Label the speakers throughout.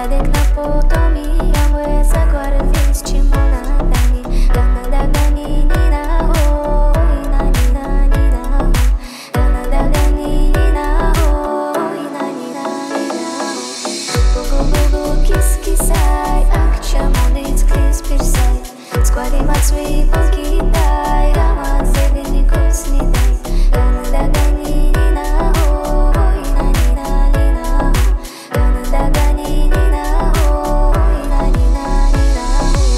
Speaker 1: Dadek na potomi, amwe zaguarda vins chimonadani. Ganadagani nina ho, ina nina nina ho. Ganadagani nina ho, ina nina nina ho. Gugu kiss kissai, akcha monit kiss pirsai. Squari matsui pokidai, ramat zedini kosnidai. Ganadagani nina ho, ina nina nina ho. Ganadagani nina ho, ina nina nina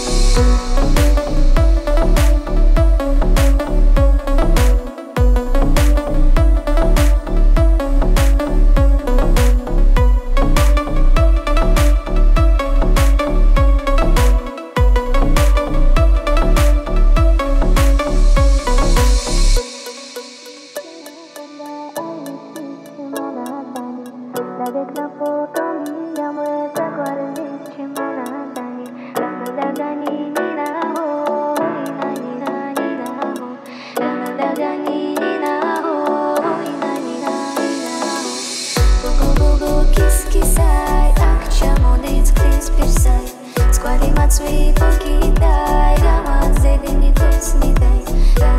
Speaker 1: Dadek na potomi, amwe zaguarda vins chimonadani. Ganadagani nina ho, ina nina nina ho. Ganadagani nina ho, ina nina nina ho. Gugu kiss kissai, akcha monit kiss pirsai. Squari matsui pokidai, ramat zedini kosnidai.